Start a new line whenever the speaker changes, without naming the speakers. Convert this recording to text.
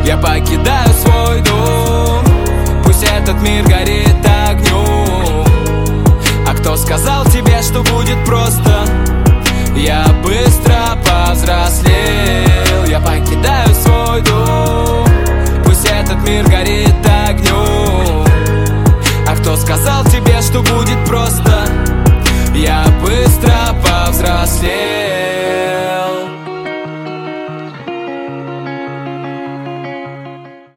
Я покидаю свой дом, пусть этот мир горит огнем. А кто сказал тебе, что будет просто? Я быстро повзрослел. Я покидаю свой дом, пусть этот мир горит огнем. А кто сказал тебе, что будет просто? Я быстро повзрослел.